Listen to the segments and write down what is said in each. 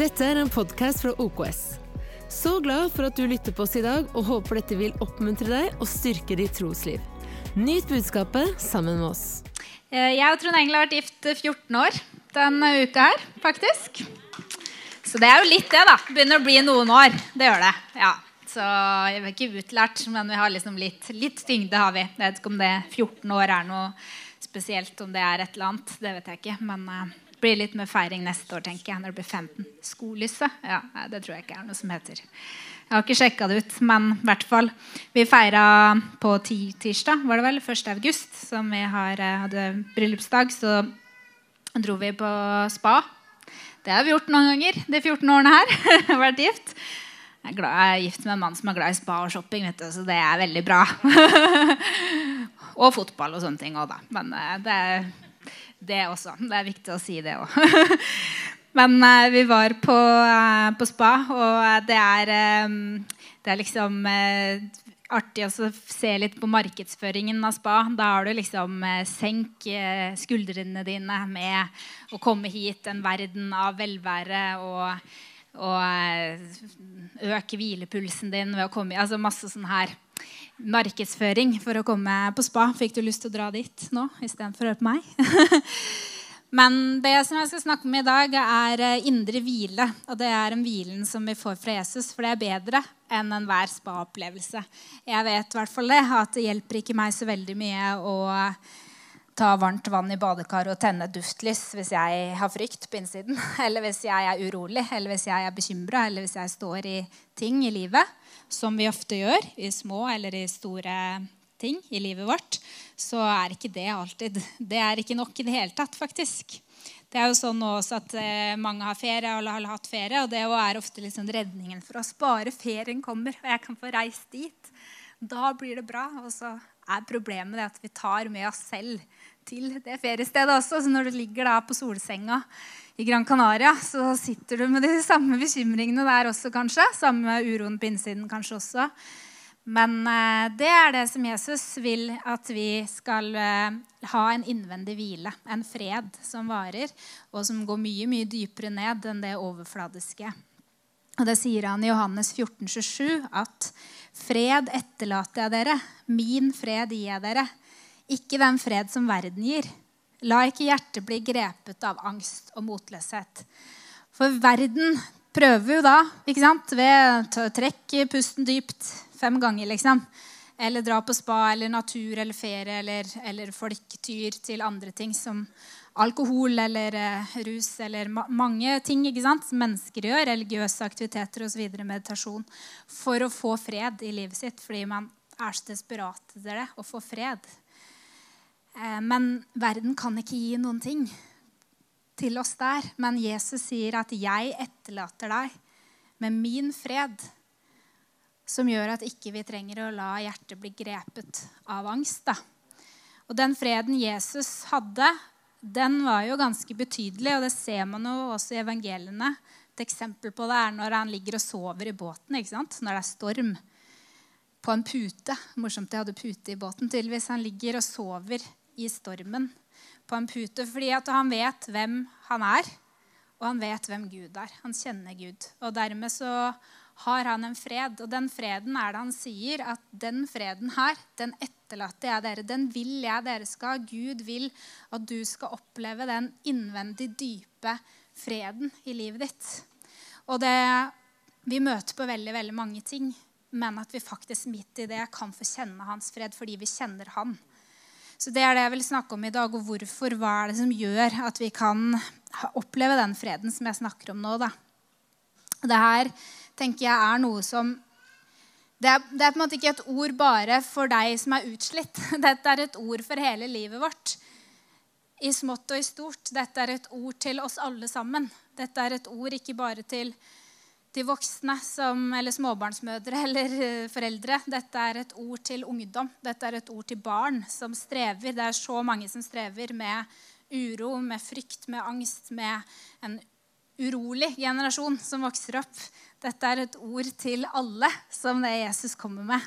Dette en podcast fra OKS. Så glad for at du lytter på oss i dag, og håper dette vil oppmuntre deg og styrke ditt trosliv. Nyt budskapet sammen med oss. Jeg og Trond Engel har vært gift 14 år denne uka her, faktisk. Så det jo litt det da. Begynner å bli noen år. Det gjør det, ja. Så jeg er ikke utlært, men vi har liksom litt tyngde har vi. Jeg vet ikke om det 14 år noe spesielt, om det et eller annet. Det vet jeg ikke, men det blir litt med feiring neste år, tenker jeg, når det blir 15. Skolyset, ja, det tror jeg ikke noe som heter. Jeg har ikke sjekket det ut, men i hvert fall. Vi feiret på tirsdag, var det vel, 1. august, som vi hadde bryllupsdag, så dro vi på spa. Det har vi gjort noen ganger, de 14 årene her. Jeg har vært gift. Jeg er gift med en mann som glad i spa og shopping, vet du, så det veldig bra. Og fotball og sånne ting også da. Men det også. Det viktig å si det også. Men vi var på spa, og det liksom artig å se litt på markedsføringen av spa. Da har du liksom senk skuldrene dine med å komme hit, en verden av velvære og øke hvilepulsen din ved å komme, altså masse sånn her markedsføring for å komme på spa. Fikk du lyst til å dra dit nå, i stedet for å høre på meg? Men det som jeg skal snakke om i dag indre hvile, og det en hvilen som vi får fra Jesus, for det bedre enn enhver spa-opplevelse. Jeg vet i hvert fall det, at det hjelper ikke meg så veldig mye å ta varmt vann i badekar og tenne duftlys hvis jeg har frykt på innsiden, eller hvis jeg urolig, eller hvis jeg bekymret, eller hvis jeg står i ting i livet, som vi ofte gjør, i små eller i store ting i livet vårt, så ikke det alltid. Det ikke nok i det hele tatt, faktisk. Det jo sånn også at mange har ferie, eller har hatt ferie, og det ofte liksom redningen for oss. Bare ferien kommer, og jeg kan få reist dit. Da blir det bra, og så problemet det at vi tar med oss selv til det feriestedet også. Så når du ligger da på solsenga i Gran Canaria, så sitter du med de samme bekymringene der også kanskje. Samme uroen på innsiden kanskje også. Men det det som Jesus vil at vi skal ha en innvendig hvile. En fred som varer, og som går mye, mye dypere ned enn det overfladiske. Og det sier han i Johannes 14:27 at fred etterlater jeg dere, min fred gir jeg dere, ikke den fred som verden gir. La ikke hjertet bli grepet av angst og motløshet. For verden prøver jo da, ikke sant, ved å trekke pusten dypt 5 ganger liksom, eller dra på spa, eller natur, eller ferie, eller folk tyr til andre ting som alkohol eller rus eller mange ting, ikke sant? Mennesker gjør, religiøse aktiviteter og så videre, meditasjon, for å få fred i livet sitt, fordi man så desperat etter det, å få fred. Men verden kan ikke gi noen ting til oss der, men Jesus sier at jeg etterlater deg med min fred, som gjør at ikke vi trenger å la hjertet bli grepet av angst da. Og den freden Jesus hadde, den var jo ganske betydelig, og det ser man jo også i evangeliene. Et eksempel på det når han ligger og sover i båten, ikke sant? Når det storm på en pute. Morsomt, jeg hadde pute i båten tydeligvis. Han ligger og sover i stormen på en pute, fordi at han vet hvem han og han vet hvem Gud Han kjenner Gud, og dermed så har han en fred, og den freden det han sier, at den freden her, den etterlater jeg dere, den vil jeg dere skal. Gud vil at du skal oppleve den innvendig dype freden i livet ditt. Og vi møter på veldig, veldig mange ting, men at vi faktisk midt i det kan få kjenne hans fred, fordi vi kjenner han. Så det det jeg vil snakke om i dag, og hvorfor, hva det som gjør at vi kan oppleve den freden som jeg snakker om nå da. Det her tenker jeg noe som det på en måte ikke et ord bare for deg som utslitt. Dette et ord for hele livet vårt. I smått og i stort. Dette et ord til oss alle sammen. Dette et ord ikke bare til voksne eller småbarnsmødre eller foreldre. Dette et ord til ungdom. Dette et ord til barn som strever. Det så mange som strever med uro, med frykt, med angst, med en urolig generasjon som vokser opp. Dette et ord til alle som det Jesus kommer med.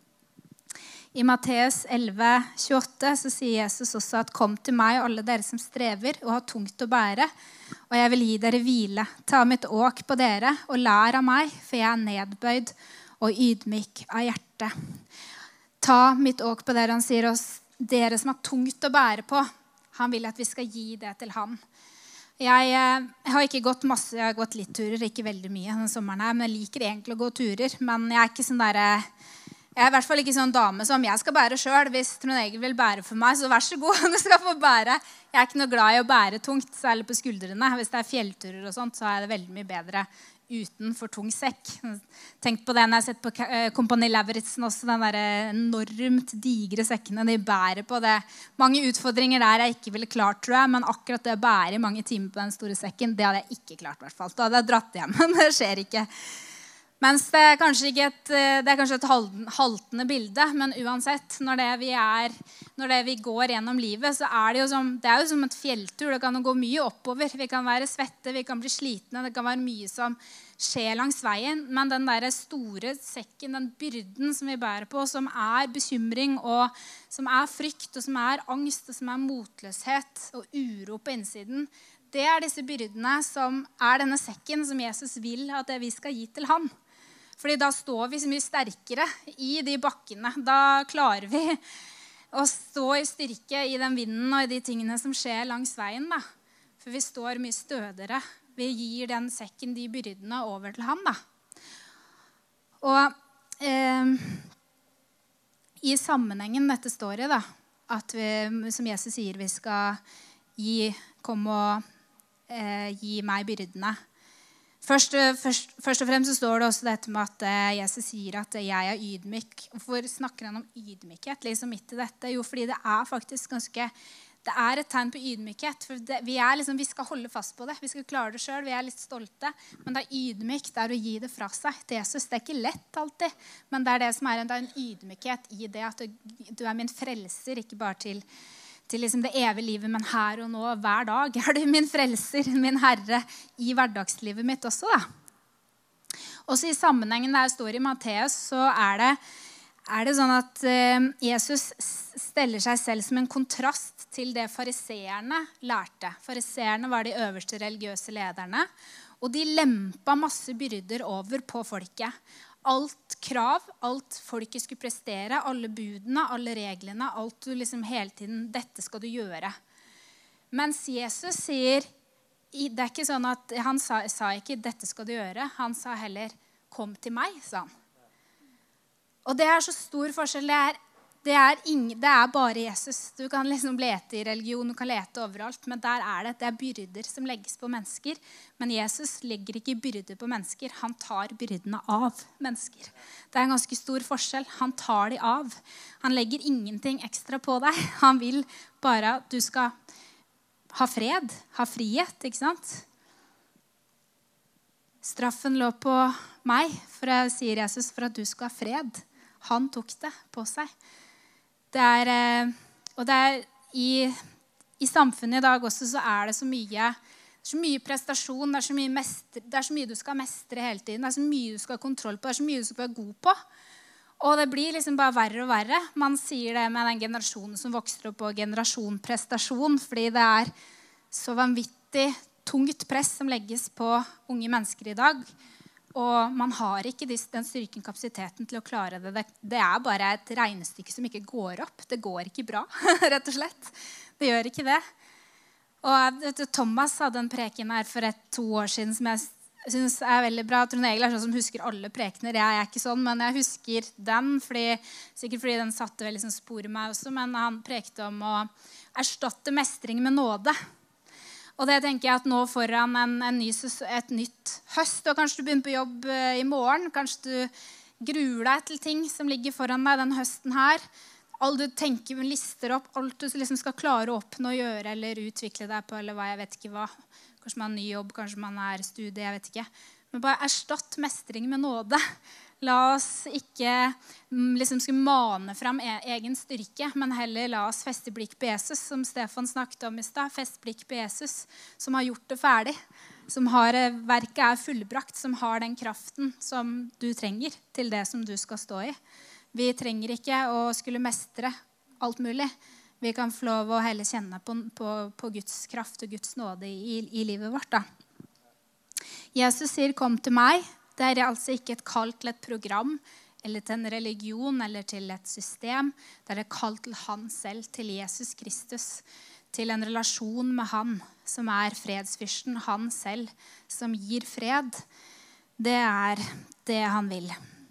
I Matteus 11:28 så sier Jesus også at kom til meg alle dere som strever og har tungt å bære, og og jeg vil gi dere hvile. Ta mitt åk på dere og lær av meg, for jeg nedbøyd og ydmyk av hjerte. Ta mitt åk på dere, han sier oss, dere som har tungt å bære på. Han vil at vi skal gi det til han. Jeg har ikke gått masse, jeg har gått litt turer, ikke veldig mye denne sommeren her, men jeg liker egentlig å gå turer. Men jeg er ikke sånn der, jeg er i hvert fall ikke sånn dame som jeg skal bære selv. Hvis Trond Egil vil bære for meg, så vær så god, du skal få bære. Jeg er ikke noe glad i å bære tungt, særlig på skuldrene. Hvis det er fjellturer og sånt, så er det veldig mye bedre uten for tung sekk. Tenk på det når jeg har sett på Kompani Lauritzen også, den der enormt digre sekkene de bærer på det. Mange utfordringer der jeg ikke ville klart, tror jeg, men akkurat det å bære i mange timer på den store sekken, det hadde jeg ikke klart i hvert fall. Da hadde jeg dratt hjem, men det skjer ikke. Mens det er kanskje et haltende bilde, men uansett, når vi går gjennom livet, så er det jo som et fjelltur. Det kan gå mye oppover. Vi kan være svette, vi kan bli slitne, det kan være mye som skjer langs veien. Men den der store sekken, den byrden som vi bærer på, som er bekymring, og som er frykt, og som er angst, og som er motløshet og uro på innsiden, det er disse byrdene som er denne sekken som Jesus vil at vi skal gi til han. Fordi da står vi så mye sterkere i de bakkene. Da klarer vi å stå i styrke i den vinden og i de tingene som skjer langs veien. Da. For vi står mye stødigere. Vi gir den sekken, de byrdene, over til han. Da. Og i sammenhengen dette står i, da, at vi, som Jesus sier, vi skal komme og gi meg byrdene. Først og fremst så står det også dette med at Jesus sier at jeg er ydmyk. Hvorfor snakker han om ydmykhet liksom midt i dette? Jo, fordi det er faktisk det er et tegn på ydmykhet. For vi skal holde fast på det. Vi skal klare det selv. Vi er litt stolte. Men det er ydmykt, det er å gi det fra seg til Jesus. Det er ikke lett alltid. Men det er det som er en ydmykhet i det at du er min frelser, ikke bare til liksom det evige livet, men her og nå, hver dag, er du min frelser, min Herre, i hverdagslivet mitt også. Da. Også i sammenhengen der står i Matteus, så er det sånn at Jesus steller seg selv som en kontrast til det fariseerne lærte. Fariseerne var de øverste religiøse lederne, og de lempet masse byrder over på folket. Alt krav, alt folket skulle prestere, alle budene, alle reglene, alt du liksom hele tiden, dette skal du gjøre. Mens Jesus sier, det er ikke sånn at han sa ikke dette skal du gjøre, han sa heller kom til meg, sa han. Og det er så stor forskjell, det er bare Jesus. Du kan liksom lete i religion, du kan lete overalt, men det er byrder som legges på mennesker. Men Jesus legger ikke byrder på mennesker, han tar byrdene av mennesker. Det er en ganske stor forskjell, han tar de av. Han legger ingenting ekstra på deg. Han vil bare at du skal ha fred, ha frihet, ikke sant? Straffen lå på meg, sier Jesus, for at du skal ha fred. Han tok det på seg. I samfunnet i dag også så er det så mye prestasjon, det er så mye du skal mestre hele tiden, det er så mye du skal ha kontroll på, det er så mye du skal være god på. Og det blir liksom bare verre og verre. Man sier det med den generasjonen som vokser opp på generasjon prestasjon, fordi det er så vanvittig tungt press som legges på unge mennesker i dag. Og man har ikke den styrken, kapasiteten til å klare det. Det er bare et regnestykke som ikke går opp. Det går ikke bra, rett og slett. Det gjør ikke det. Og Thomas hadde en preken her for 2 år siden som jeg synes er veldig bra. Trond Egil er sånn som husker alle prekener. Jeg er ikke sånn, men jeg husker den, sikkert fordi den satte veldig sånn spor i meg også. Men han prekte om å erstatte mestring med nåde. Og det tenker jeg at nå foran et nytt høst, og kanskje du begynner på jobb i morgen, kanskje du gruer deg til ting som ligger foran deg den høsten her. Alt du tenker, lister opp, alt du liksom skal klare å oppnå å gjøre eller utvikle deg på, eller hva, jeg vet ikke hva. Kanskje man har ny jobb, kanskje man er studie, jeg vet ikke. Men bare erstatt mestring med nåde. La oss ikke liksom skulle mane frem egen styrke, men heller la oss feste blikk på Jesus, som Stefan snakket om i sted. Feste blikk på Jesus, som har gjort det ferdig, som verket er fullbrakt, som har den kraften som du trenger til det som du skal stå i. Vi trenger ikke å skulle mestre alt mulig. vi kan få lov å heller kjenne på Guds kraft og Guds nåde i livet vårt. Da. Jesus sier, kom til meg. Det er altså ikke et kall til et program, eller til en religion, eller til et system. Det er et kall til han selv, til Jesus Kristus, til en relasjon med han, som er fredsfyrsten, han selv, som gir fred. Det er det han vil.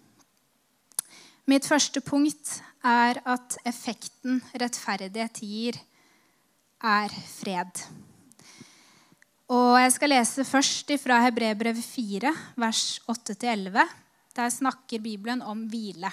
Mitt første punkt er at effekten rettferdighet gir er fred. Og jeg skal lese først fra Hebreerbrevet 4, vers 8-11. Der snakker Bibelen om hvile.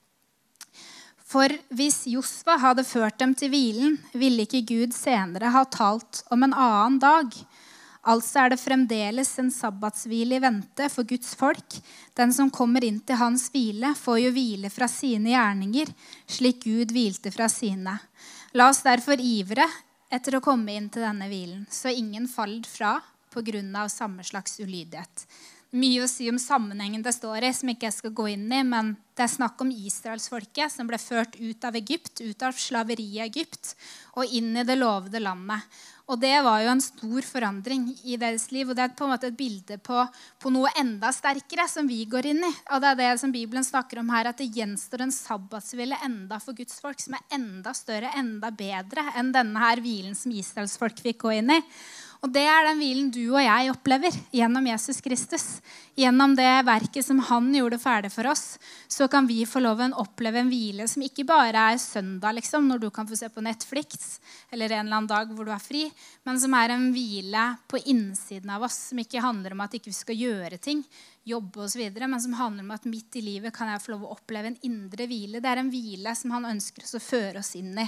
For hvis Josva hadde ført dem til hvilen, ville ikke Gud senere ha talt om en annen dag. Altså er det fremdeles en sabbatshvile i vente for Guds folk. Den som kommer inn til hans hvile, får jo hvile fra sine gjerninger, slik Gud hvilte fra sine. La oss derfor ivre etter å komme inn til denne hvilen, så ingen faller fra på grunn av samme slags ulydighet. Mye å si om sammenhengen det står i, som ikke jeg skal gå inn i, men det er snakk om Israelsfolket som ble ført ut av Egypt, ut av slaveriet i Egypt, og inn i det lovede landet. Og det var jo en stor forandring i deres liv, og det er på en måte et bilde på noe enda sterkere som vi går inn i. Og det er det som Bibelen snakker om her, at det gjenstår en sabbatshvile enda for Guds folk, som er enda større, enda bedre enn denne her hvilen som Israelsfolk fikk gå inn i. Og det er den hvilen du og jeg opplever gjennom Jesus Kristus. Gjennom det verket som han gjorde ferdig for oss, så kan vi få lov å oppleve en hvile som ikke bare er søndag, liksom, når du kan få se på Netflix, eller en eller annen dag hvor du er fri, men som er en hvile på innsiden av oss, som ikke handler om at ikke vi skal gjøre ting, jobbe og så videre, men som handler om at midt i livet kan jeg få lov å oppleve en indre hvile. Det er en hvile som han ønsker oss å føre oss inn i.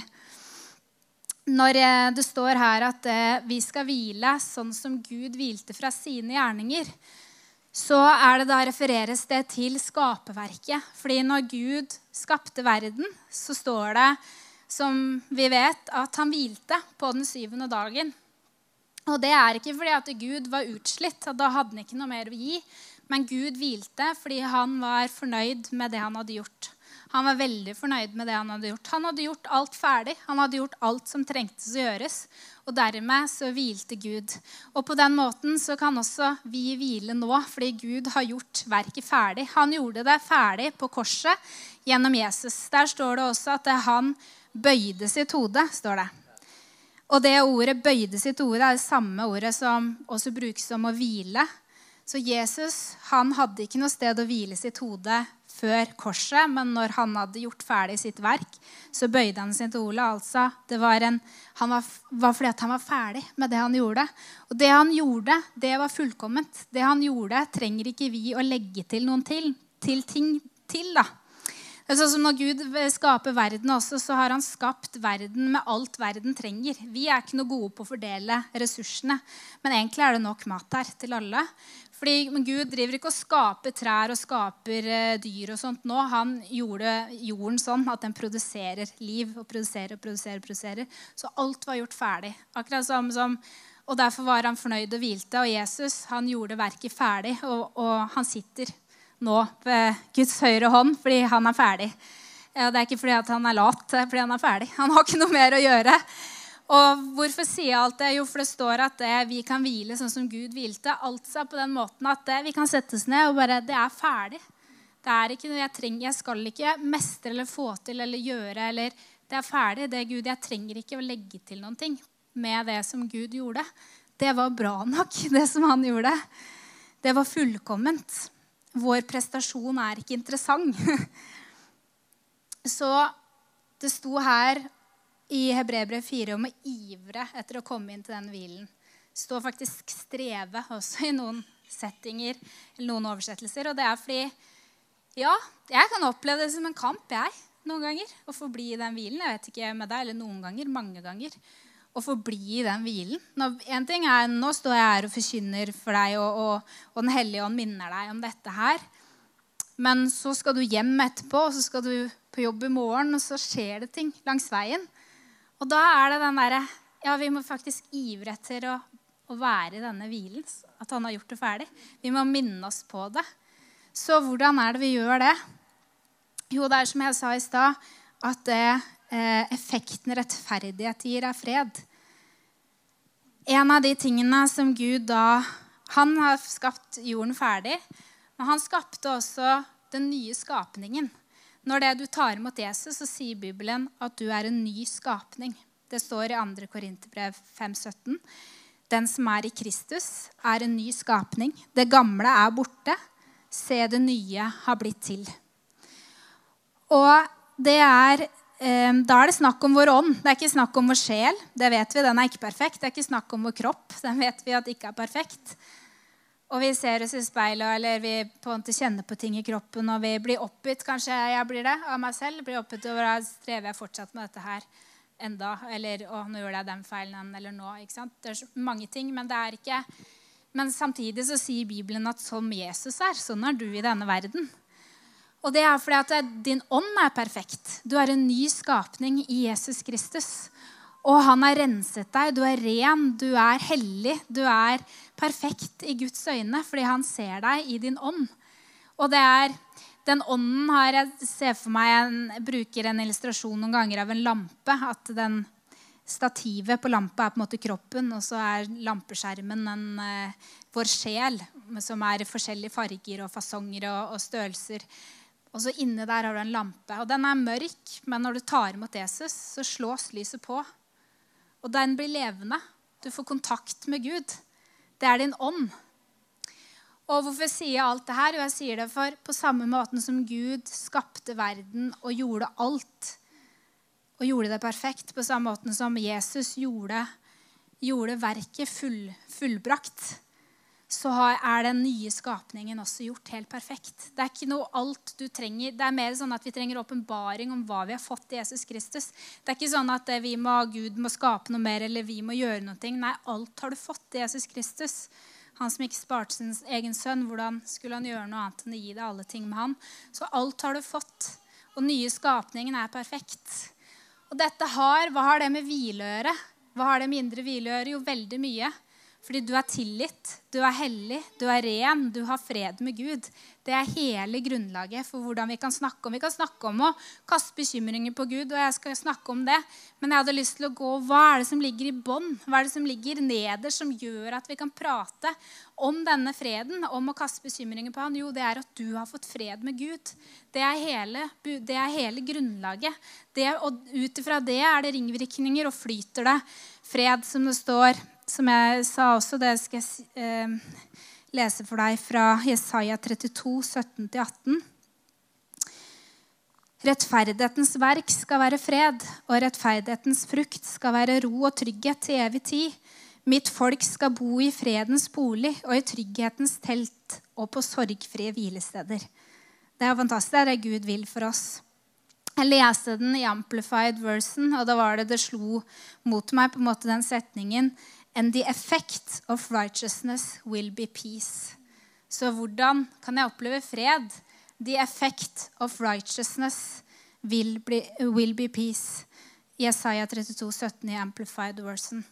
Når det står her at vi skal hvile sånn som Gud hvilte fra sine gjerninger, så er det da refereres det til skaperverket. Fordi når Gud skapte verden, så står det, som vi vet, at han hvilte på den 7. dagen. Og det er ikke fordi at Gud var utslitt, og da hadde han ikke noe mer å gi. Men Gud hvilte fordi han var fornøyd med det han hadde gjort. Han var veldig fornøyd med det han hadde gjort. Han hadde gjort alt ferdig. Han hadde gjort alt som trengtes å gjøres. Og dermed så hvilte Gud. Og på den måten så kan også vi hvile nå, fordi Gud har gjort verket ferdig. Han gjorde det ferdig på korset gjennom Jesus. Der står det også at han bøyde sitt hode, står det. Og det ordet bøyde sitt hode er det samme ordet som også brukes om å hvile. Så Jesus, han hadde ikke noe sted å hvile sitt hode før korset, men når han hadde gjort ferdig sitt verk, så bøyde han sitt hode. Altså, det var fordi at han var ferdig med det han gjorde. Og det han gjorde, det var fullkomment. Det han gjorde, trenger ikke vi å legge til noen ting til da. Det er sånn som når Gud skaper verden også, så har han skapt verden med alt verden trenger. Vi er ikke noe gode på å fordele ressursene, men egentlig er det nok mat her til alle. Fordi Gud driver ikke og skaper trær og skaper dyr og sånt nå. Han gjorde jorden sånn at den produserer liv og produserer. Så alt var gjort ferdig. Akkurat som, og derfor var han fornøyd og hvilte. Og Jesus, han gjorde verket ferdig, og han sitter nå ved Guds høyre hånd fordi han er ferdig. Det er ikke fordi at han er lat, det er fordi han er ferdig. Han har ikke noe mer å gjøre. Og hvorfor sier jeg alt det? Jo, for det står at vi kan hvile sånn som Gud hvilte. Altså på den måten at vi kan settes ned og bare, det er ferdig. Det er ikke noe jeg trenger. Jeg skal ikke mestre eller få til eller gjøre. Eller, det er ferdig. Det er Gud. Jeg trenger ikke å legge til noen ting med det som Gud gjorde. Det var bra nok, det som han gjorde. Det var fullkomment. Vår prestasjon er ikke interessant. Så det sto her i Hebreerbrevet 4 om å ivre etter å komme inn til den hvilen. Det står faktisk streve også i noen settinger, eller noen oversettelser. Og det er fordi, ja, jeg kan oppleve det som en kamp, noen ganger. Å få bli i den hvilen, jeg vet ikke med deg, eller noen ganger, mange ganger. Å få bli i den hvilen. En ting er, nå står jeg her og forkynner for deg, og den hellige ånd minner deg om dette her. Men så skal du hjem etterpå, og så skal du på jobb i morgen, og så skjer det ting langs veien. Og da er det den der, ja, vi må faktisk ivre etter å være i denne hvilen, at han har gjort det ferdig. Vi må minne oss på det. Så hvordan er det vi gjør det? Jo, det er som jeg sa i sted, at effekten rettferdighet gir fred. En av de tingene som Gud han har skapt jorden ferdig, men han skapte også den nye skapningen. Når du tar imot Jesus, så sier Bibelen at du en ny skapning. Det står i 2. Korinterbrev 5:17. Den som i Kristus en ny skapning. Det gamle borte. Se, det nye har blitt til. Og det da det snakk om vår ånd. Det ikke snakk om vår sjel. Det vet vi, den ikke perfekt. Det ikke snakk om vår kropp. Den vet vi at ikke perfekt. Og vi ser oss i speilet, eller vi på en måte kjenner på ting i kroppen, og vi blir oppgitt, kanskje jeg blir det, av meg selv. Blir oppgitt over at strever jeg fortsatt med dette her enda, eller nå gjorde jeg den feilen, eller nå, ikke sant? Det så mange ting, men det ikke. Men samtidig så sier Bibelen at som Jesus sånn du i denne verden. Og det fordi at din ånd perfekt. Du en ny skapning i Jesus Kristus. Og han har renset deg. Du ren, du hellig. Du perfekt i Guds øyne, fordi han ser deg i din ånd. Og den ånden har jeg ser for meg, jeg bruker en illustrasjon noen ganger av en lampe, at den stativet på lampe på en måte kroppen, og så lampeskjermen vår sjel, som forskjellige farger og fasonger og størrelser. Og så inne der har du en lampe, og den mørk, men når du tar imot Jesus, så slås lyset på. Og den blir levende. Du får kontakt med Gud. Det din ånd. Og hvorfor sier jeg alt det her? Jo, jeg sier det for på samme måten som Gud skapte verden og gjorde alt, og gjorde det perfekt, på samme måten som Jesus gjorde verket fullbrakt, så den nye skapningen også gjort helt perfekt. Det ikke noe alt du trenger. Det mer sånn at vi trenger åpenbaring om hva vi har fått i Jesus Kristus. Det ikke sånn at Gud må skape noe mer, eller vi må gjøre noe. Nei, alt har du fått i Jesus Kristus. Han som ikke sparte sin egen sønn, hvordan skulle han gjøre noe annet enn å gi deg alle ting med han? Så alt har du fått, og nye skapningen perfekt. Og hva har det med hvile å gjøre? Hva har det med indre hvile å gjøre? Jo, veldig mye. Fordi du tillit, du hellig, du ren, du har fred med Gud. Det hele grunnlaget for hvordan vi kan snakke om. Vi kan snakke om å kaste bekymringer på Gud, og jeg skal snakke om det. Men jeg hadde lyst til å gå, hva det som ligger i bånd? Hva det som ligger neder som gjør at vi kan prate om denne freden, om å kaste bekymringer på han? Jo, det at du har fått fred med Gud. Det hele grunnlaget. Og utifra det det ringvirkninger, og flyter det fred, som det står. Som jeg sa også, det skal jeg lese for deg fra Jesaja 32, 17-18. Rettferdighetens verk skal være fred, og rettferdighetens frukt skal være ro og trygghet til evig tid. Mitt folk skal bo i fredens bolig, og i trygghetens telt, og på sorgfrie hvilesteder. Det fantastisk, det Gud vil for oss. Jeg leste den i Amplified Version, og da det slo mot meg på en måte den setningen, and the effect of righteousness will be peace. Så hvordan kan jeg oppleve fred? The effect of righteousness will be peace. Jesaja 32, 17 i Amplified Version.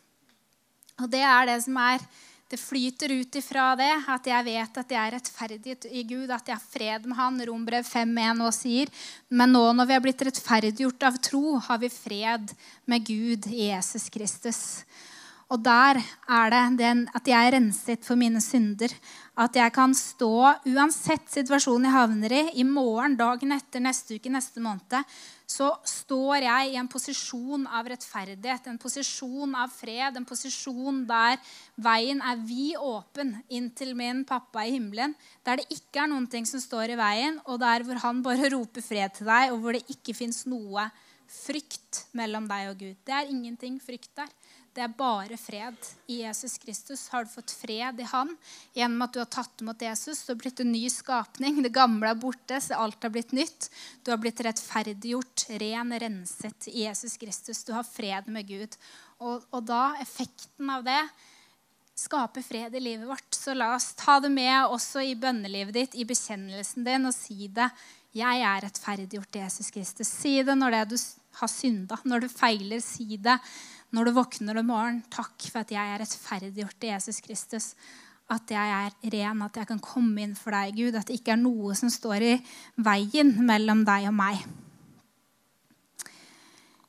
Og det det som det flyter ut ifra det, at jeg vet at jeg rettferdig i Gud, at jeg har fred med han. Rombrev 5:1 også sier, men nå når vi har blitt rettferdiggjort av tro, har vi fred med Gud i Jesus Kristus. Og der det at jeg renset for mine synder, at jeg kan stå uansett situasjonen jeg havner i morgen, dagen etter, neste uke, neste måned, så står jeg i en posisjon av rettferdighet, en posisjon av fred, en posisjon der veien vid åpen inn til min pappa i himmelen, der det ikke noen ting som står i veien, og der hvor han bare roper fred til deg, og hvor det ikke finnes noe frykt mellom deg og Gud. Det ingenting frykt der. Det bare fred i Jesus Kristus. Har du fått fred i han gjennom at du har tatt imot Jesus, du har blitt en ny skapning. Det gamle borte, så alt har blitt nytt. Du har blitt rettferdiggjort, ren, renset i Jesus Kristus. Du har fred med Gud. Og da, effekten av det, skaper fred i livet vårt. Så la oss ta det med også i bønnelivet ditt, i bekjennelsen din, og si det. Jeg rettferdiggjort i Jesus Kristus. Si det når du har syndet. Når du feiler, si det. Når du våkner om morgenen, takk for at jeg rettferdiggjort i Jesus Kristus. At jeg ren, at jeg kan komme inn for deg, Gud. At det ikke noe som står i veien mellom deg og meg.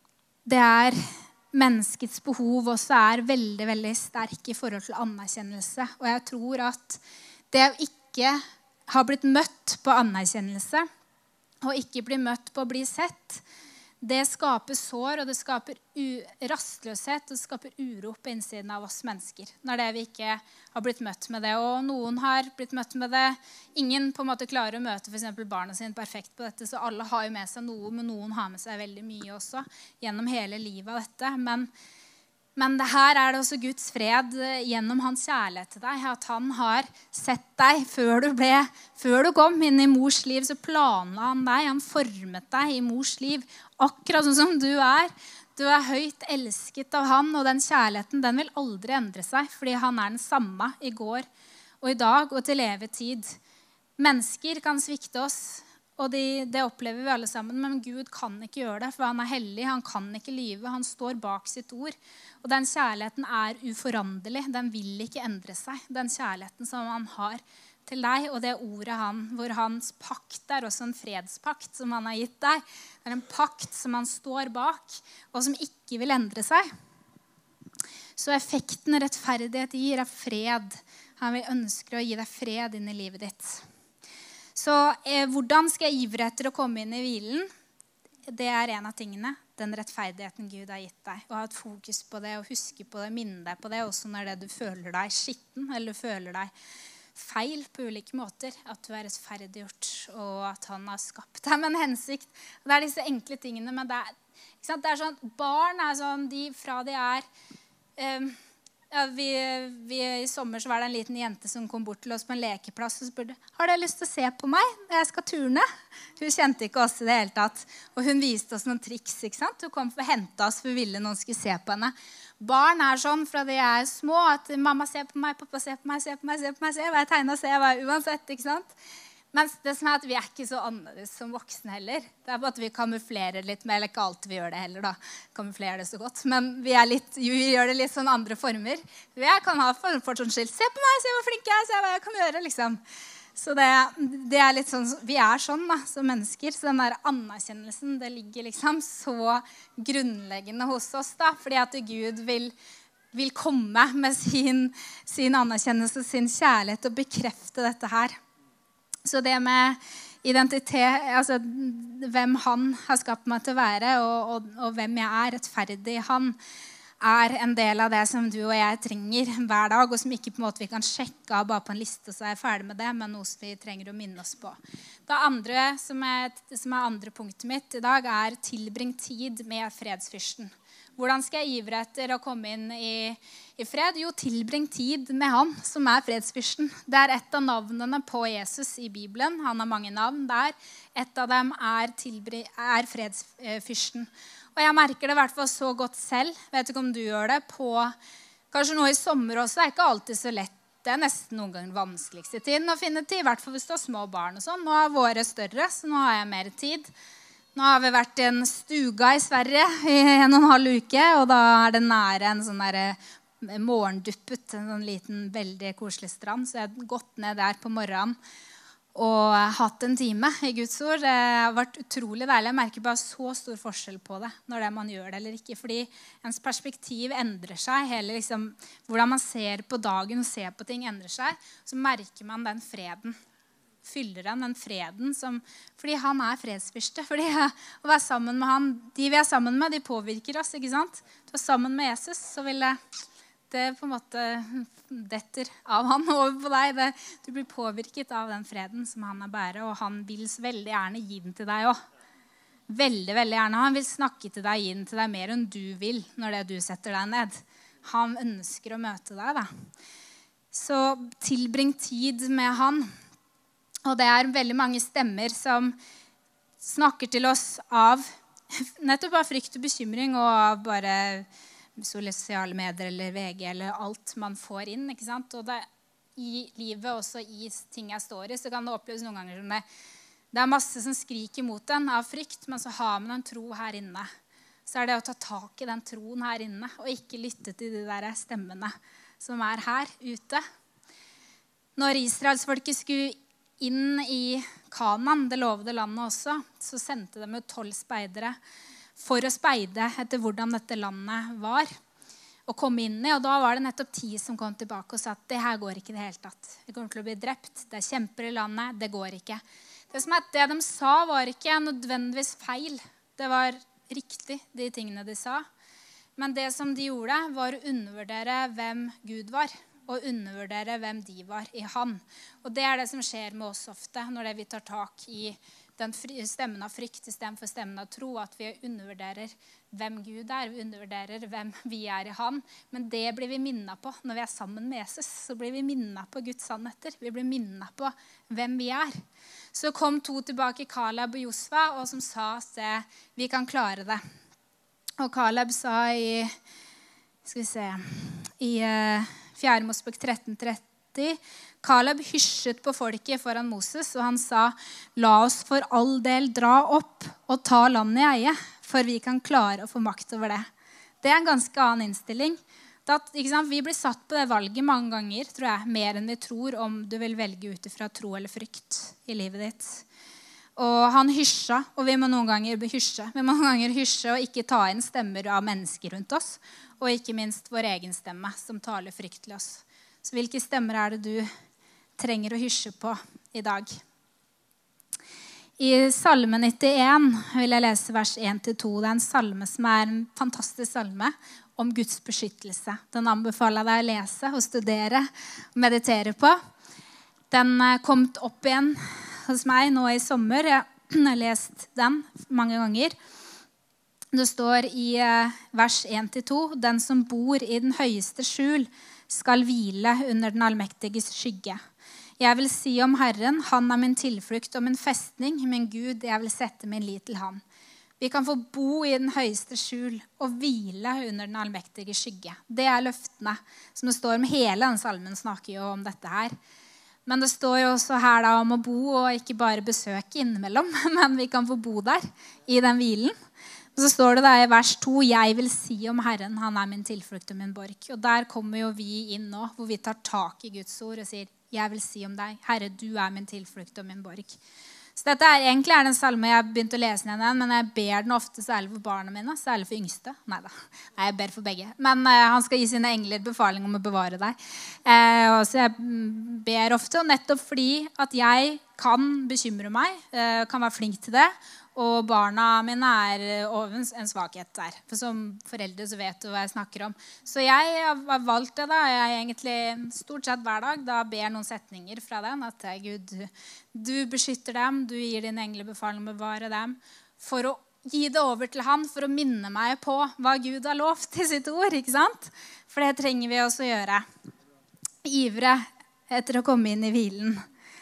det menneskets behov også veldig, veldig sterk i forhold til anerkjennelse. Og jeg tror at det å ikke ha blitt møtt på anerkjennelse, og ikke bli møtt på å bli sett, det skaper sår, og det skaper rastløshet, og det skaper uro på innsiden av oss mennesker. Når det vi ikke har blitt møtt med det, og noen har blitt møtt med det. Ingen på en måte klarer å møte for eksempel barna sine perfekt på dette, så alle har jo med seg noe, men noen har med seg veldig mye også, gjennom hele livet av dette. Men det her det også Guds fred gjennom hans kjærlighet til deg, at han har sett deg før du kom inn i mors liv, så planla han deg, han formet deg i mors liv, akkurat sånn som du Du høyt elsket av han, og den kjærligheten, den vil aldri endre seg, fordi han den samme i går og i dag og til evig tid. Mennesker kan svikte oss, og det opplever vi alle sammen, men Gud kan ikke gjøre det, for han hellig, han kan ikke lyve, han står bak sitt ord. Og den kjærligheten uforanderlig, den vil ikke endre seg. Den kjærligheten som han har til deg, og det ordet hvor hans pakt også en fredspakt som han har gitt deg. Det en pakt som han står bak, og som ikke vil endre seg. Så effekten rettferdighet gir fred. Han vil ønske å gi deg fred inn i livet ditt. Så hvordan skal jeg ivre etter å komme inn i hvilen? Det en av tingene. Den rettferdigheten Gud har gitt deg. Og ha et fokus på det, og huske på det, minne deg på det. Også når du føler deg skitten, eller du føler deg feil på ulike måter. At du rettferdiggjort, og at han har skapt deg med en hensikt. Det disse enkle tingene, men det sånn, barn sånn, fra de I sommer så var det en liten jente som kom bort til oss på en lekeplass og spurte, har du lyst til å se på meg når jeg skal turne? Hun kjente ikke oss i det hele tatt, og hun viste oss noen triks, ikke sant? Hun kom for å hente oss, for hun ville noen skulle se på henne. Barn sånn fra de små, at mamma ser på meg, pappa ser på meg, ser på meg, ser på meg, ser hva jeg tegner og ser hva uansett, ikke sant? Men det som at vi ikke så annerledes som voksne heller. Det bare at vi kamuflerer litt mer, eller ikke alltid vi gjør det heller da. Kamuflerer det så godt. Men vi gjør det litt sånn andre former. Jeg kan ha for sånn skilt. Se på meg, se hvor flink jeg se hva jeg kan gjøre, liksom. Så det litt sånn, vi sånn da, som mennesker. Så den der anerkjennelsen, det ligger liksom så grunnleggende hos oss da. Fordi at Gud vil komme med sin anerkjennelse, sin kjærlighet og bekrefte dette her. Så det med identitet, altså hvem han har skapt meg til å være, og hvem jeg rettferdig han, en del av det som du og jeg trenger hver dag, og som ikke på en måte vi kan sjekke av bare på en liste, så jeg ferdig med det, men noe som vi trenger å minne oss på. Det andre som andre punktet mitt i dag, tilbring tid med fredsfyrsten. Hvordan skal jeg ivre etter å komme inn i fred? Jo, tilbring tid med han som fredsfyrsten. Det et av navnene på Jesus i Bibelen. Han har mange navn der. Et av dem fredsfyrsten. Og jeg merker det i hvert fall så godt selv. Vet ikke om du gjør det på kanskje nå i sommer også. Det ikke alltid så lett. Det nesten noen ganger vanskeligste tiden å finne tid. I hvert fall hvis du har små barn og sånn. Nå våre større, så nå har jeg mer tid. Nå har vi vært i en stuga i Sverige i 1,5 uke, og da det nære en sånn der morgenduppet, en sånn liten, veldig koselig strand. Så jeg har gått ned der på morgenen og hatt en time i Guds ord. Det har vært utrolig deilig. Jeg merker bare så stor forskjell på det når man gjør det eller ikke. Fordi ens perspektiv endrer seg. Hele liksom, hvordan man ser på dagen og ser på ting endrer seg. Så merker man den freden. Fyller han den freden fordi han fredsfyrste. Fordi å være sammen med han, de vi sammen med, de påvirker oss, ikke sant? Du sammen med Jesus, så vil det på en måte detter av han over på deg. Du blir påvirket av den freden som han bærer, og han vil veldig gjerne gi den til deg også. Veldig, veldig gjerne. Han vil snakke til deg, gi den til deg mer enn du vil når du setter deg ned. Han ønsker å møte deg da. Så tilbring tid med han. Og det veldig mange stemmer som snakker til oss av nettopp av frykt og bekymring og av bare sosiale medier eller VG eller alt man får inn, ikke sant? Og i livet, også i ting jeg står i, så kan det oppleves noen ganger som det masse som skriker mot en av frykt, men så har man en tro her inne. Så det å ta tak i den troen her inne, og ikke lytte til de der stemmene som her ute. Når Israelsfolket skulle inn i Kanaan, det lovede landet også, så sendte de 12 speidere for å speide etter hvordan dette landet var å komme inn i. Og da var det nettopp 10 som kom tilbake og sa at det her går ikke i det hele tatt. Vi kommer til å bli drept, det kjemper i landet, det går ikke. Det de sa var ikke nødvendigvis feil. Det var riktig, de tingene de sa. Men det som de gjorde var å undervurdere hvem Gud var, og undervurdere hvem de var i han. Og det det som skjer med oss ofte, når vi tar tak i den stemmen av frykt i stedet for stemmen av tro, at vi undervurderer hvem Gud vi undervurderer hvem vi i han. Men det blir vi minnet på når vi sammen med Jesus. Så blir vi minnet på Guds sannheter. Vi blir minnet på hvem vi Så kom 2 tilbake, Kaleb og Josva, og som sa at vi kan klare det. Og Kaleb sa i 4. Mosebok 13:30, Kaleb hysjet på folket foran Moses, og han sa, la oss for all del dra opp og ta landet i eie, for vi kan klare å få makt over det. Det en ganske annen innstilling. Vi blir satt på det valget mange ganger, tror jeg, mer enn vi tror, om du vil velge ut fra tro eller frykt i livet ditt. Og han hysja, og vi må noen ganger hysje. Vi må noen ganger hysje og ikke ta inn stemmer av mennesker rundt oss, og ikke minst vår egen stemme som taler frykt til oss. Så hvilke stemmer det du trenger å hysje på i dag? I Salme 91 vil jeg lese vers 1-2. Det en salme som en fantastisk salme om Guds beskyttelse. Den anbefaler jeg deg å lese og studere og meditere på. Den kom opp igjen hos meg nå i sommer. Jeg har lest den mange ganger. Det står i vers 1-2, den som bor i den høyeste skjul skal hvile under den allmektiges skygge. Jeg vil si om Herren, han min tilflukt og min festning, min Gud, jeg vil sette min lit til han. Vi kan få bo i den høyeste skjul og hvile under den allmektige skygge. Det løftene som det står om. Hele den salmen snakker jo om dette her. Men det står jo også her da om å bo og ikke bare besøke innimellom, men vi kan få bo der i den hvilen. Og så står det da i vers 2, jeg vil si om Herren, han min tilflukt og min borg. Og der kommer jo vi inn nå, hvor vi tar tak i Guds ord og sier, jeg vil si om deg, Herre, du min tilflukt og min borg. Så dette egentlig den salme jeg begynte å lese den igjen, men jeg ber den ofte særlig for barna mine, særlig for yngste. Nei, jeg ber for begge. Men han skal gi sine engler befaling om å bevare deg. Så jeg ber ofte, og nettopp fordi at jeg kan bekymre meg, kan være flink til det, og barna mine en svakhet der. For som foreldre så vet du hva jeg snakker om. Så jeg har valgt det da. Jeg egentlig stort sett hver dag da ber noen setninger fra den. At Gud, du beskytter dem, du gir din engler befaling om å bevare dem. For å gi det over til han, for å minne meg på hva Gud har lovt i sitt ord. Ikke sant? For det trenger vi også å gjøre. Ivre etter å komme inn i hvilen.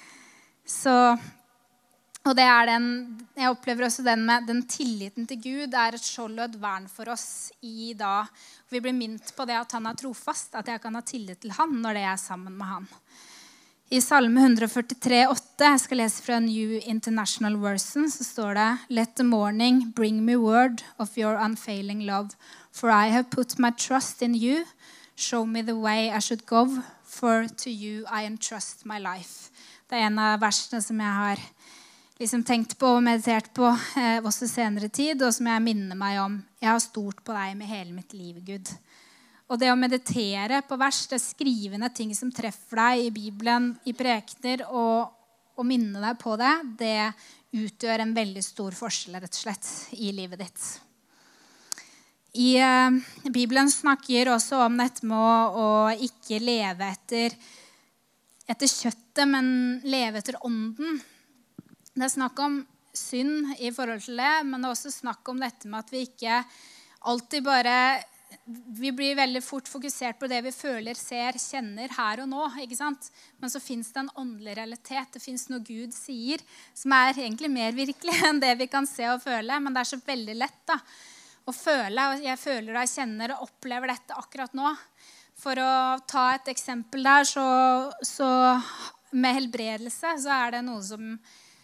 Og det jeg opplever også den med den tilliten til Gud et skjold og et vern for oss i da. Vi blir minnet på det at han trofast, at jeg kan ha tillit til han når det sammen med han. I Salme 143,8, jeg skal lese fra New International Version, så står det, Let the morning bring me word of your unfailing love, for I have put my trust in you. Show me the way I should go, for to you I entrust my life. Det en av versene som jeg har tenkt på og meditert på også senere tid, og som jeg minner meg om. Jeg har stolt på deg med hele mitt liv, Gud. Og det å meditere på vers, det skrive ned ting som treffer deg i Bibelen, i prekener, og minne deg på det, det utgjør en veldig stor forskjell, rett og slett, i livet ditt. I Bibelen snakker også om dette med å ikke leve etter kjøttet, men leve etter ånden. Det snakk om synd i forhold til det, men det også snakk om dette med at vi ikke alltid bare, vi blir veldig fort fokusert på det vi føler, ser, kjenner her og nå, ikke sant? Men så finnes det en åndelig realitet, det finnes noe Gud sier, som egentlig mer virkelig enn det vi kan se og føle, men det så veldig lett da, å føle, og jeg føler og jeg kjenner og opplever dette akkurat nå. For å ta et eksempel der, så med helbredelse, så det noe som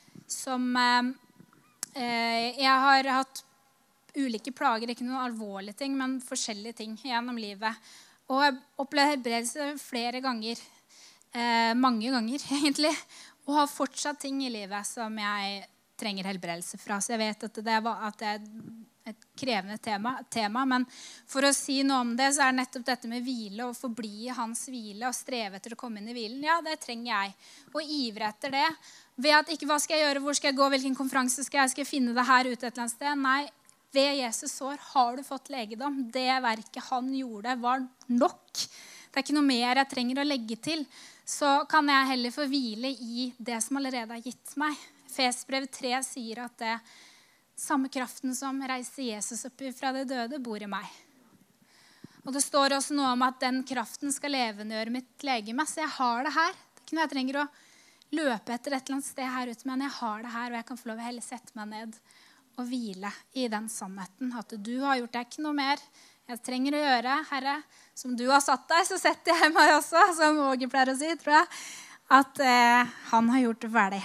jeg har hatt ulike plager, ikke noen alvorlige ting, men forskjellige ting gjennom livet. Og jeg opplevde helbredelse flere ganger, mange ganger egentlig, og har fortsatt ting i livet som jeg trenger helbredelse fra. Så jeg vet at et krevende tema, men for å si noe om det, så er det nettopp dette med hvile, og forbli i hans hvile, og streve etter å komme inn i hvilen. Ja, det trenger jeg. Og ivre etter det. Ved at ikke, hva skal jeg gjøre, hvor skal jeg gå, hvilken konferanse skal jeg finne det her ute et eller annet sted? Nei, ved Jesus sår har du fått legedom. Det verket han gjorde var nok. Det er ikke noe mer jeg trenger å legge til. Så kan jeg heller få hvile i det som allerede er gitt meg. Efesbrev 3 sier at det samme kraften som reiste Jesus opp fra det døde bor i meg. Og det står også noe om at den kraften skal levendegjøre mitt legeme. Så jeg har det her. Det er ikke noe jeg trenger å løpe etter et eller annet sted her ute, men jeg har det her, og jeg kan få lov å heller sette meg ned og hvile i den sannheten. At du har gjort deg ikke noe mer jeg trenger å gjøre, Herre. Som du har satt deg, så setter jeg meg også, som Åge pleier å si, tror jeg, at han har gjort det ferdig.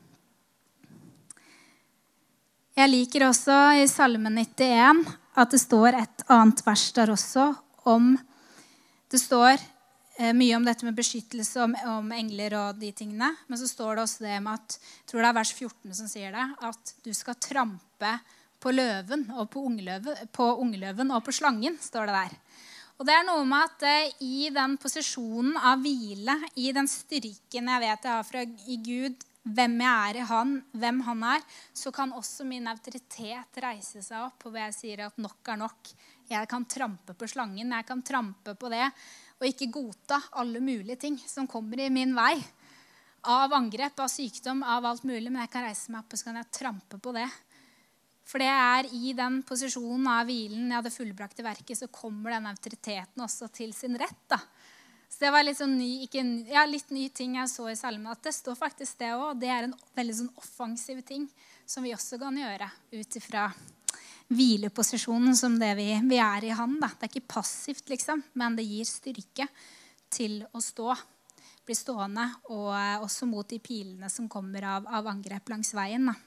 Jeg liker også i Salme 91 at det står et annet vers der også om, det står mye om dette med beskyttelse, om engler og de tingene, men så står det også det med at, jeg tror det er vers 14 som sier det, at du skal trampe på løven og på ungløven og på slangen, står det der. Og det er noe med at i den posisjonen av hvile, i den styrken jeg vet jeg har fra i Gud, hvem jeg er i han, hvem han er, så kan også min autoritet reise seg opp, og jeg sier at nok er nok. Jeg kan trampe på slangen, jeg kan trampe på det, og ikke godta alle mulige ting som kommer i min vei. Av angrep, av sykdom, av alt mulig, men jeg kan reise meg opp, og så kan jeg trampe på det. For det er i den posisjonen av hvilen, ja, det fullbrakte verket, så kommer den autoriteten også til sin rett, da. Så det var litt sånn litt ny ting jeg så i salmen, at det står faktisk det også. Det er en veldig sånn offensiv ting som vi også kan gjøre utifra hvileposisjonen som det vi er i han. Da. Det er ikke passivt, liksom, men det gir styrke til å stå, bli stående, og også mot de pilene som kommer av angrep langs veien. Da.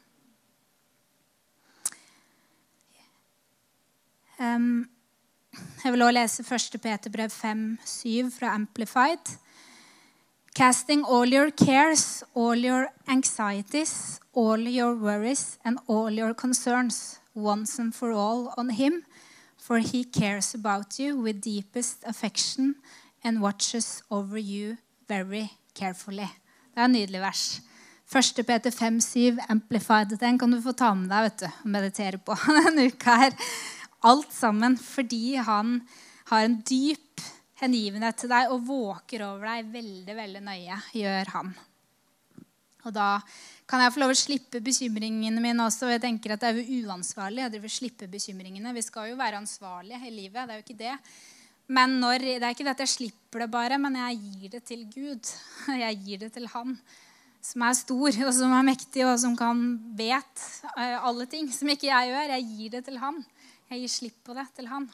Jeg vil også lese 1. Peterbrev 5:7 fra Amplified. Casting all your cares, all your anxieties, all your worries and all your concerns once and for all on him, for he cares about you with deepest affection and watches over you very carefully. Det er en nydelig vers. 1. Peter 5:7 Amplified. Den kan du få ta med deg, vet du, og meditere på denne uka her. Alt sammen fordi han har en dyp hengivenhet til deg og våker over deg veldig, veldig nøye, gjør han. Og da kan jeg få lov å slippe bekymringene mine også, og jeg tenker at det er jo uansvarlig at jeg vil slippe bekymringene. Vi skal jo være ansvarlige i livet, det er jo ikke det. Men det er ikke det at jeg slipper det bare, men jeg gir det til Gud. Jeg gir det til han, som er stor, og som er mektig, og som vet alle ting som ikke jeg gjør. Jeg gir det til han. Jeg gir slipp på det til han.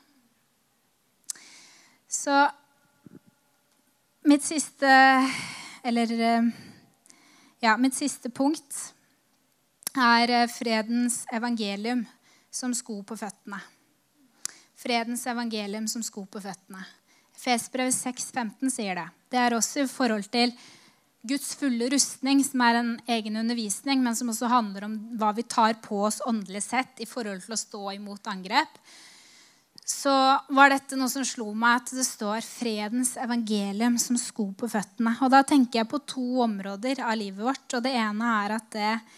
Så mitt siste punkt er fredens evangelium som sko på føttene. Fredens evangelium som sko på føttene. Efesbrevet 6:15 sier det. Det er også i forhold til Guds fulle rustning, som er en egen undervisning, men som også handler om hva vi tar på oss åndelig sett i forhold til å stå imot angrep. Så var dette noe som slo meg, at det står fredens evangelium som sko på føttene. Og da tenker jeg på 2 områder av livet vårt. Og det ene er at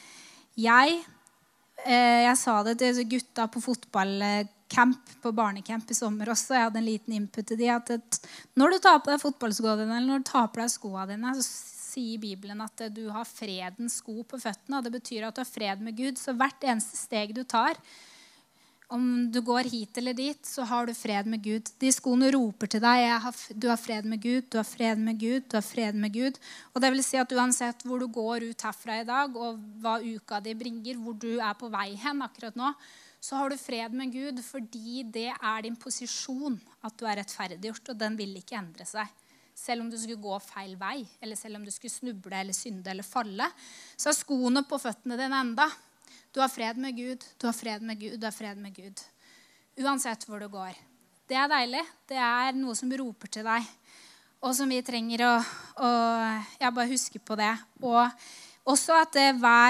jeg sa det til gutta på fotballcamp, på barnecamp i sommer også. Jeg hadde en liten input til de at når du tar på deg fotballskoene dine, eller når du tar på deg skoene dine, så sier Bibelen at du har fredens sko på føttene, og det betyr at du har fred med Gud. Så hvert eneste steg du tar, om du går hit eller dit, så har du fred med Gud. De skoene roper til deg, du har fred med Gud, du har fred med Gud, du har fred med Gud. Og det vil si at uansett hvor du går ut herfra i dag, og hva uka di bringer, hvor du er på vei hen akkurat nå, så har du fred med Gud, fordi det er din posisjon at du er rettferdiggjort, og den vil ikke endre seg. Selv om du skulle gå feil vei, eller selv om du skulle snuble eller synde eller falle, så er skoene på føttene dine enda. Du har fred med Gud, du har fred med Gud, du har fred med Gud. Uansett hvor du går. Det er deilig. Det er noe som roper til deg, og som vi trenger å bare huske på det. Og også at hver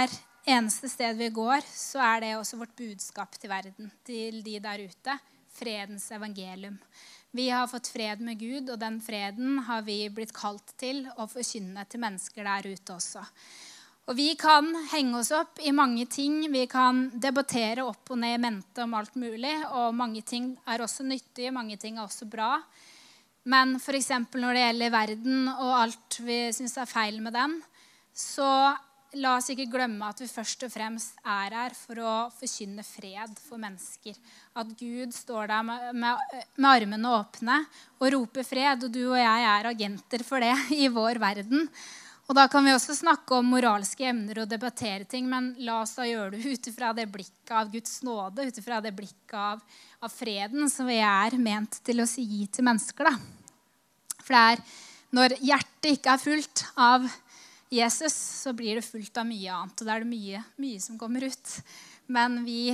eneste sted vi går, så det også vårt budskap til verden, til de der ute. Fredens evangelium. Vi har fått fred med Gud, og den freden har vi blitt kalt til å forkynne til mennesker der ute også. Og vi kan henge oss opp i mange ting. Vi kan debattere opp og ned i mente om alt mulig, og mange ting også nyttige, mange ting også bra. Men for eksempel når det gjelder verden og alt vi synes feil med den, så la oss ikke glemme at vi først og fremst her for å forkynne fred for mennesker. At Gud står der med armene åpne og roper fred, og du og jeg agenter for det i vår verden. Og da kan vi også snakke om moralske emner og debattere ting, men la oss da gjøre det utifra det blikket av Guds nåde, utifra det blikket av freden som vi ment til å gi til mennesker. Da. For det når hjertet ikke fullt av Jesus, så blir det fullt av mye annet, og da det mye som kommer ut. Men vi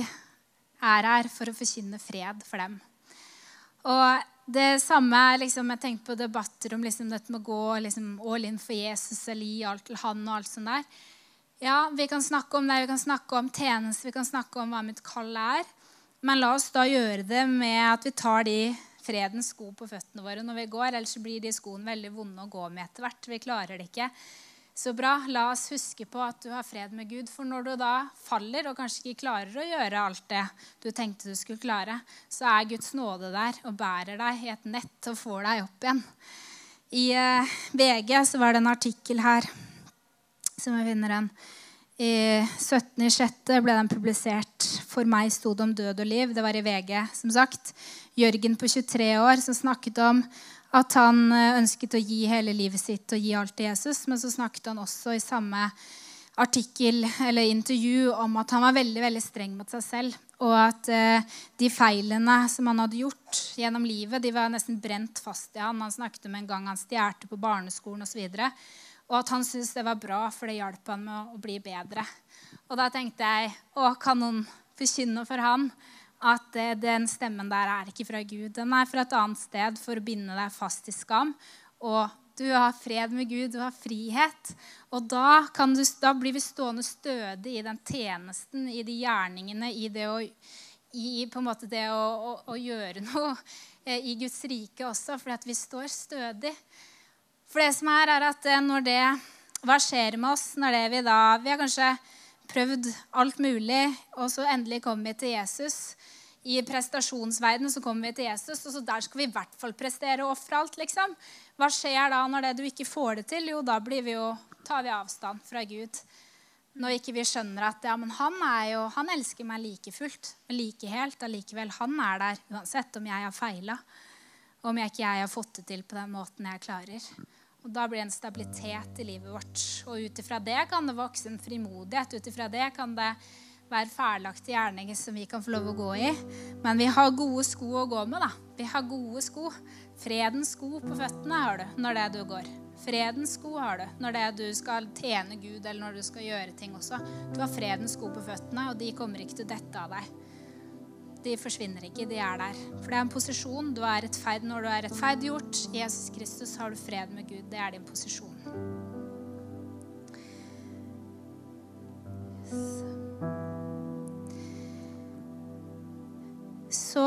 her for å forkynne fred for dem. Og det samme, jeg tenkte på debatter om dette med å gå all in for Jesus, eller gi alt til han og alt sånt der. Ja, vi kan snakke om det, vi kan snakke om tjeneste, vi kan snakke om hva mitt kall men la oss da gjøre det med at vi tar de fredens sko på føttene våre når vi går, ellers blir de skoene veldig vonde å gå med etter hvert. Vi klarer det ikke. Så bra, la oss huske på at du har fred med Gud, for når du da faller og kanskje ikke klarer å gjøre alt det du tenkte du skulle klare, så Guds nåde der og bærer deg i et nett og får deg opp igjen. I VG så var det en artikkel her, som jeg finner den. I 17.6. ble den publisert. For meg stod det om død og liv. Det var i VG, som sagt. Jørgen på 23 år som snakket om at han ønsket å gi hele livet sitt og gi alt til Jesus, men så snakket han også i samme artikkel eller intervju om at han var veldig, veldig streng mot seg selv, og at de feilene som han hadde gjort gjennom livet, de var nesten brent fast i han. Han snakket om en gang han stjerte på barneskolen og så videre, og at han syntes det var bra, for det hjalp han med å bli bedre. Og da tenkte jeg, kan noen forkynne for han at den stemmen der ikke fra Gud. Den fra et annet sted for å binde deg fast i skam. Og du har fred med Gud, du har frihet. Og da blir vi stående stødig i den tjenesten, i de gjerningene, i det på en måte det å gjøre noe i Guds rike også, fordi at vi står stødig. For det som at hva skjer med oss når vi har kanskje prøvd alt mulig, og så endelig kommer vi til Jesus. I prestasjonsverdenen så kommer vi til Jesus, og så der skal vi i hvert fall prestere og offre alt, Hva skjer da når du ikke får det til? Jo, da tar vi avstand fra Gud. Når ikke vi skjønner at men han elsker meg like fullt, like helt, allikevel han der, uansett om jeg har feilet, om jeg ikke har fått det til på den måten jeg klarer. Og da blir det en stabilitet i livet vårt. Og utifra det kan det vokse en frimodighet. Utifra det kan det være ferdelagte gjerninger som vi kan få lov å gå i. Men vi har gode sko å gå med, da. Vi har gode sko. Fredens sko på føttene har du når du går. Fredens sko har du når du skal tjene Gud, eller når du skal gjøre ting også. Du har fredens sko på føttene, og de kommer ikke til å dette av deg. De forsvinner ikke, de der. For det en posisjon. Du rettferd. Når du rettferdiggjort i Jesus Kristus, har du fred med Gud. Det din posisjon. Så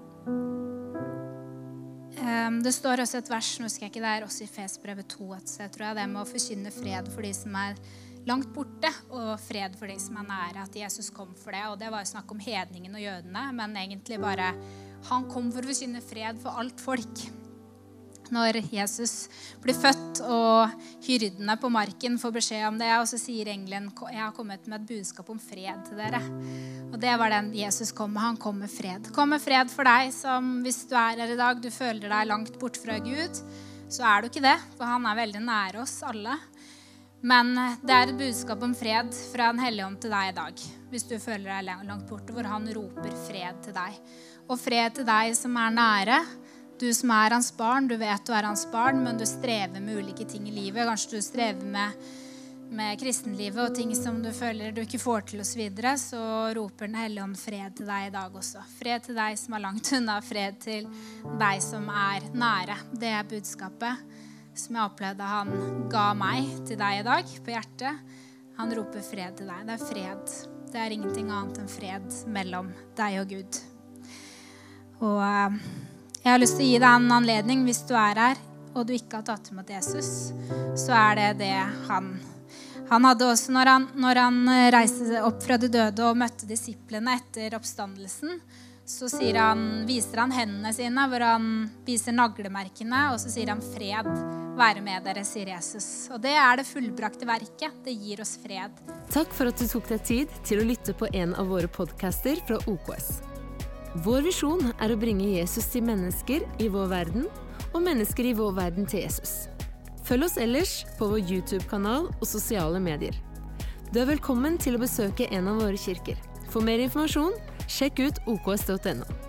det står også et vers, nå husker jeg ikke, det også i Efesbrevet 2, så jeg tror det med å forkynne fred for de som langt borte, og fred for de som nære, at Jesus kom for det. Og det var jo snakk om hedningen og jødene, men egentlig bare, han kom for å forkynne fred for alt folk. Når Jesus blir født, og hyrdene på marken får beskjed om det, og så sier engelen, jeg har kommet med et budskap om fred til dere. Og det var den Jesus kom med, han kom med fred. Kom med fred for deg, som hvis du her i dag, du føler deg langt bort fra Gud, så du ikke det, for han veldig nære oss alle. Men det et budskap om fred fra en hellig ånd til deg i dag, hvis du føler deg langt borte, hvor han roper fred til deg. Og fred til deg som nære, du som hans barn, du vet du hans barn, men du strever med ulike ting i livet. Kanskje du strever med kristenlivet og ting som du føler du ikke får til og så videre, så roper den hellige ånd fred til deg i dag også. Fred til deg som langt unna, fred til deg som nære. Det budskapet som jeg opplevde han ga meg til deg i dag på hjertet. Han roper fred til deg. Det fred. Det ingenting annet enn fred mellom deg og Gud. Og jeg har lyst til å gi deg en anledning hvis du her, og du ikke har tatt imot Jesus, så det han hadde også når han reiste opp fra de døde og møtte disiplene etter oppstandelsen, så viser han hendene sine, hvor han viser naglemerkene, og så sier han fred, være med dere, sier Jesus. Og det det fullbrakte verket, det gir oss fred. Takk for at du tok deg tid til å lytte på en av våre podcaster fra OKS. Vår visjon å bringe Jesus til mennesker i vår verden, og mennesker i vår verden til Jesus. Følg oss ellers på vår YouTube-kanal og sosiale medier. Du velkommen til å besøke en av våre kirker. For mer informasjon, sjekk ut oks.no.